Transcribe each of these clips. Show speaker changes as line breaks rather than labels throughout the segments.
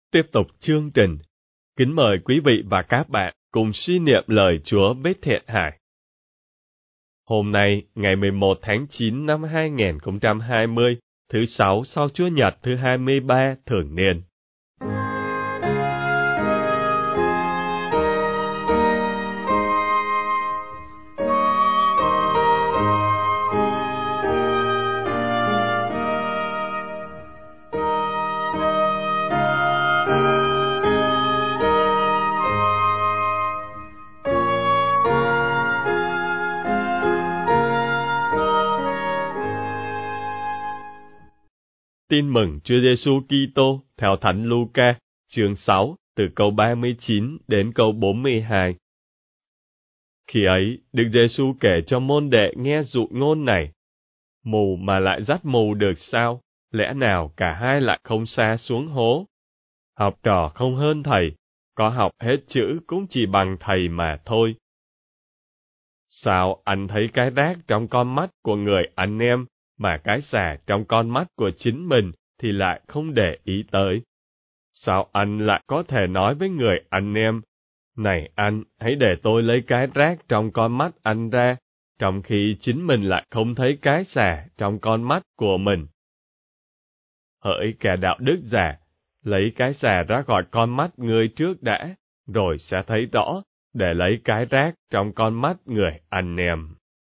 Tiếp tục chương trình. Kính mời quý vị và các bạn cùng suy niệm lời Chúa Bết Thiện Hải. Hôm nay, ngày 11 tháng 9 năm 2020, thứ Sáu sau Chúa Nhật thứ 23 thường niên. Tin mừng Chúa Giêsu Kitô theo Thánh Luca, chương 6, từ câu 39 đến câu 42. Khi ấy, Đức Giêsu kể cho môn đệ nghe dụ ngôn này: Mù mà lại dắt mù được sao? Lẽ nào cả hai lại không sa xuống hố? Học trò không hơn thầy, có học hết chữ cũng chỉ bằng thầy mà thôi. Sao anh thấy cái rác trong con mắt của người anh em, mà cái xà trong con mắt của chính mình thì lại không để ý tới? Sao anh lại có thể nói với người anh em: Này anh, hãy để tôi lấy cái rác trong con mắt anh ra, trong khi chính mình lại không thấy cái xà trong con mắt của mình? Hỡi kẻ đạo đức giả, lấy cái xà ra khỏi con mắt người trước đã, rồi sẽ thấy rõ, để lấy cái rác trong con mắt người anh em.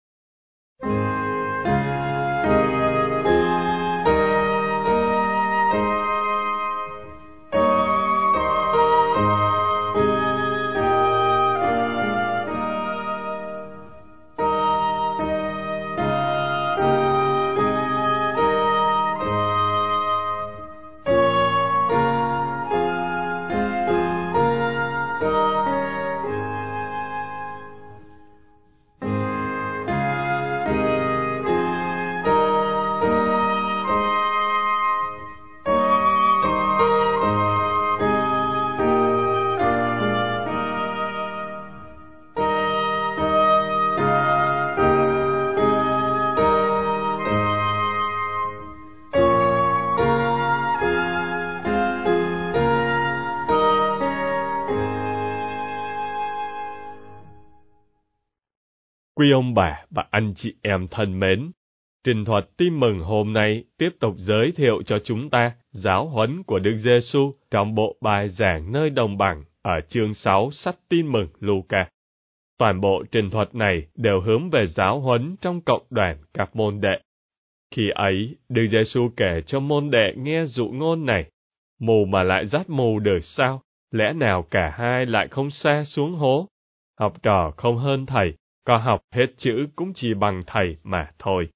Quý ông bà và anh chị em thân mến, trình thuật tin mừng hôm nay tiếp tục giới thiệu cho chúng ta giáo huấn của Đức Giêsu trong bộ bài giảng nơi đồng bằng ở chương 6 sách tin mừng Luca. Toàn bộ trình thuật này đều hướng về giáo huấn trong cộng đoàn các môn đệ. Khi ấy, Đức Giêsu kể cho môn đệ nghe dụ ngôn này: Mù mà lại dắt mù được sao? Lẽ nào cả hai lại không sa xuống hố? Học trò không hơn thầy, có học hết chữ cũng chỉ bằng thầy mà thôi.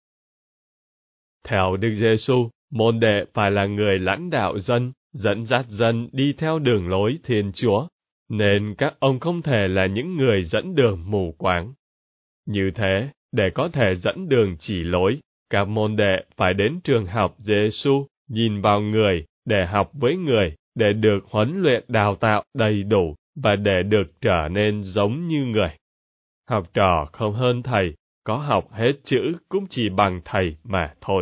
Theo Đức Giêsu, môn đệ phải là người lãnh đạo dân, dẫn dắt dân đi theo đường lối Thiên Chúa, nên các ông không thể là những người dẫn đường mù quáng. Như thế, để có thể dẫn đường chỉ lối, các môn đệ phải đến trường học Giêsu, nhìn vào người, để học với người, để được huấn luyện đào tạo đầy đủ, và để được trở nên giống như người. Học trò không hơn thầy, có học hết chữ cũng chỉ bằng thầy mà thôi.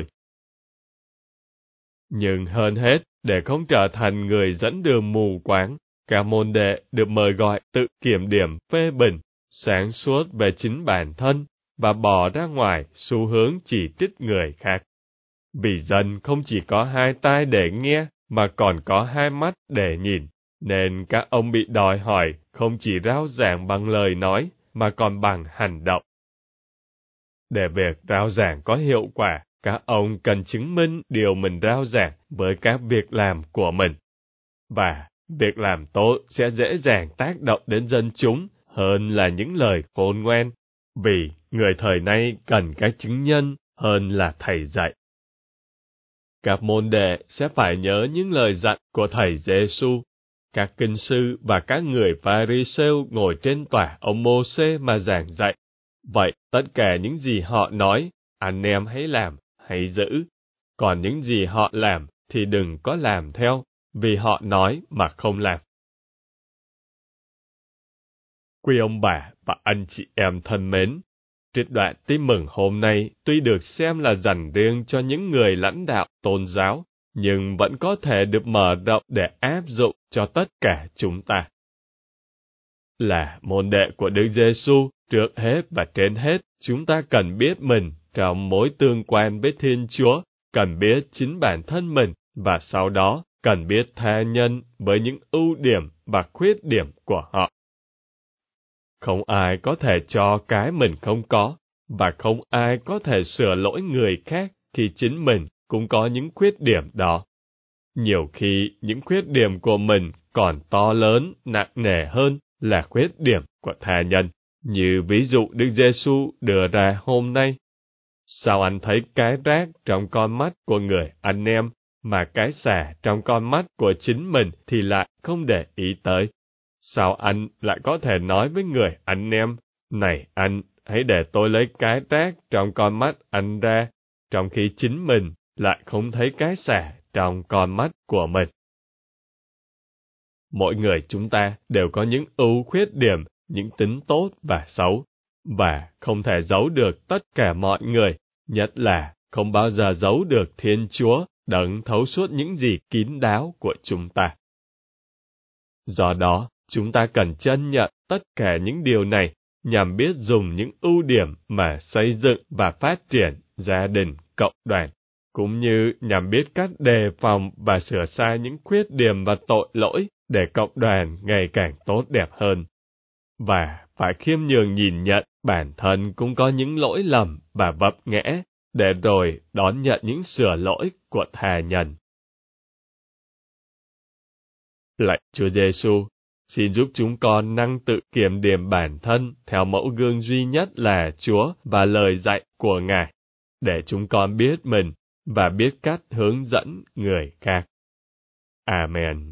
Nhưng hơn hết, để không trở thành người dẫn đường mù quáng, các môn đệ được mời gọi tự kiểm điểm phê bình, sáng suốt về chính bản thân, và bỏ ra ngoài xu hướng chỉ trích người khác. Vì dân không chỉ có hai tai để nghe, mà còn có hai mắt để nhìn, nên các ông bị đòi hỏi không chỉ rao giảng bằng lời nói, mà còn bằng hành động. Để việc rao giảng có hiệu quả, các ông cần chứng minh điều mình rao giảng với các việc làm của mình. Và việc làm tốt sẽ dễ dàng tác động đến dân chúng hơn là những lời khôn ngoan, vì người thời nay cần các chứng nhân hơn là thầy dạy. Các môn đệ sẽ phải nhớ những lời dặn của thầy Giêsu. Các kinh sư và các người Pha-ri-sêu ngồi trên tòa ông Mô-sê mà giảng dạy. Vậy tất cả những gì họ nói, anh em hãy làm, hãy giữ. Còn những gì họ làm thì đừng có làm theo, vì họ nói mà không làm. Quý ông bà và anh chị em thân mến, trích đoạn tin mừng hôm nay tuy được xem là dành riêng cho những người lãnh đạo tôn giáo, nhưng vẫn có thể được mở rộng để áp dụng cho tất cả chúng ta. Là môn đệ của Đức Giêsu, trước hết và trên hết, chúng ta cần biết mình trong mối tương quan với Thiên Chúa, cần biết chính bản thân mình, và sau đó cần biết tha nhân với những ưu điểm và khuyết điểm của họ. Không ai có thể cho cái mình không có, và không ai có thể sửa lỗi người khác khi chính mình cũng có những khuyết điểm đó. Nhiều khi những khuyết điểm của mình còn to lớn, nặng nề hơn là khuyết điểm của tha nhân, như ví dụ Đức Giêsu đưa ra hôm nay. Sao anh thấy cái rác trong con mắt của người anh em, mà cái xà trong con mắt của chính mình thì lại không để ý tới? Sao anh lại có thể nói với người anh em, này anh, hãy để tôi lấy cái rác trong con mắt anh ra, trong khi chính mình lại không thấy cái xà trong con mắt của mình? Mỗi người chúng ta đều có những ưu khuyết điểm, những tính tốt và xấu, và không thể giấu được tất cả mọi người, nhất là không bao giờ giấu được Thiên Chúa đấng thấu suốt những gì kín đáo của chúng ta. Do đó, chúng ta cần trân nhận tất cả những điều này nhằm biết dùng những ưu điểm mà xây dựng và phát triển gia đình, cộng đoàn, cũng như nhằm biết cách đề phòng và sửa sai những khuyết điểm và tội lỗi để cộng đoàn ngày càng tốt đẹp hơn. Và phải khiêm nhường nhìn nhận bản thân cũng có những lỗi lầm và vấp ngã, để rồi đón nhận những sửa lỗi của tha nhân. Lạy Chúa Giêsu, xin giúp chúng con năng tự kiểm điểm bản thân theo mẫu gương duy nhất là Chúa và lời dạy của Ngài, để chúng con biết mình và biết cách hướng dẫn người khác. Amen.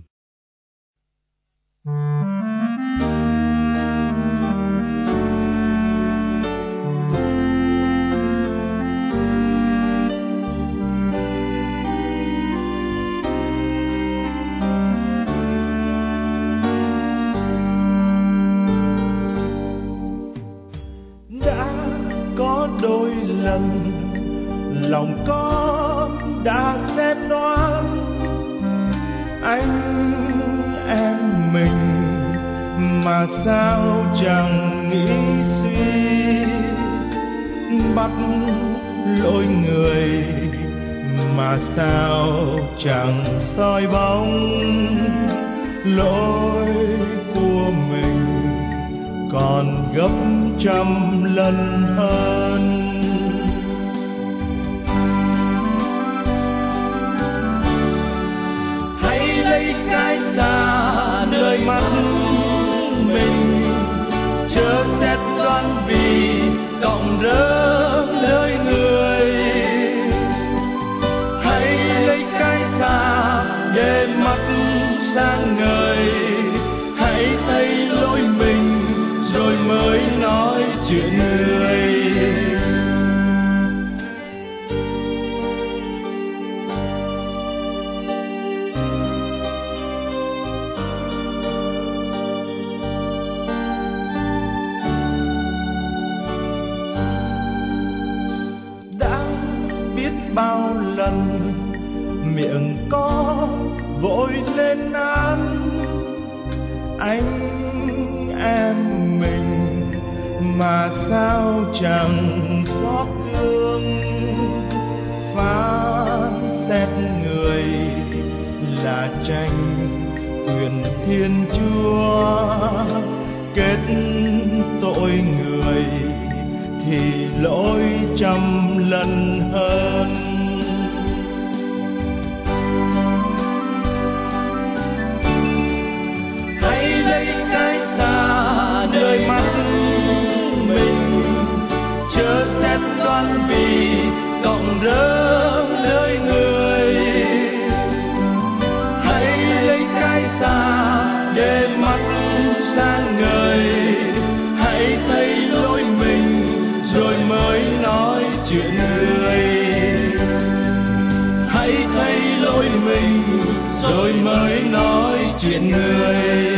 Đôi lần lòng con đã xét đoán anh em mình, mà sao chẳng nghĩ suy, bắt lỗi người mà sao chẳng soi bóng lỗi của mình, còn gấp trăm lần hơn. Hãy lấy cái xa nơi mắt mình, chớ xét đoán vì cọng rơm nơi người. Hãy lấy cái xa để mắt sang ngời, hãy thấy lỗi mình rồi mới nói chuyện người. Đã biết bao lần miệng có vội lên án anh em mình, mà sao chẳng xót thương, phán xét người là tranh quyền Thiên Chúa, kết tội người thì lỗi trăm lần hơn. Hãy lấy cái xa nơi mắt mình, chớ xét đoán vì cọng rơm nơi người. Hãy lấy cái xa để mắt sang ngời, hãy thấy lỗi mình rồi mới nói chuyện người. Hãy thấy lỗi mình rồi mới nói chuyện người.